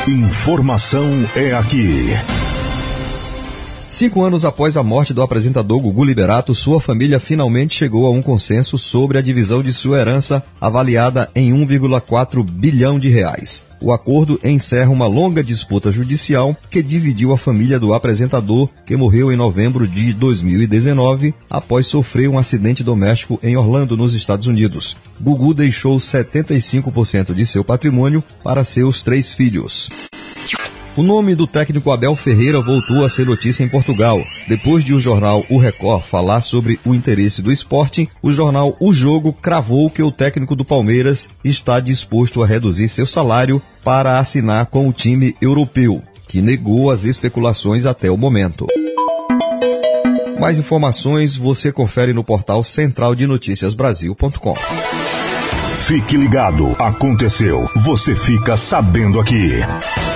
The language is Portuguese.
Informação é aqui. 5 anos após a morte do apresentador Gugu Liberato, sua família finalmente chegou a um consenso sobre a divisão de sua herança, avaliada em 1,4 bilhão de reais. O acordo encerra uma longa disputa judicial que dividiu a família do apresentador, que morreu em novembro de 2019, após sofrer um acidente doméstico em Orlando, nos Estados Unidos. Gugu deixou 75% de seu patrimônio para seus 3 filhos. O nome do técnico Abel Ferreira voltou a ser notícia em Portugal. Depois de o jornal O Record falar sobre o interesse do Sporting, o jornal O Jogo cravou que o técnico do Palmeiras está disposto a reduzir seu salário para assinar com o time europeu, que negou as especulações até o momento. Mais informações você confere no portal centraldenoticiasbrasil.com. Fique ligado, aconteceu, você fica sabendo aqui.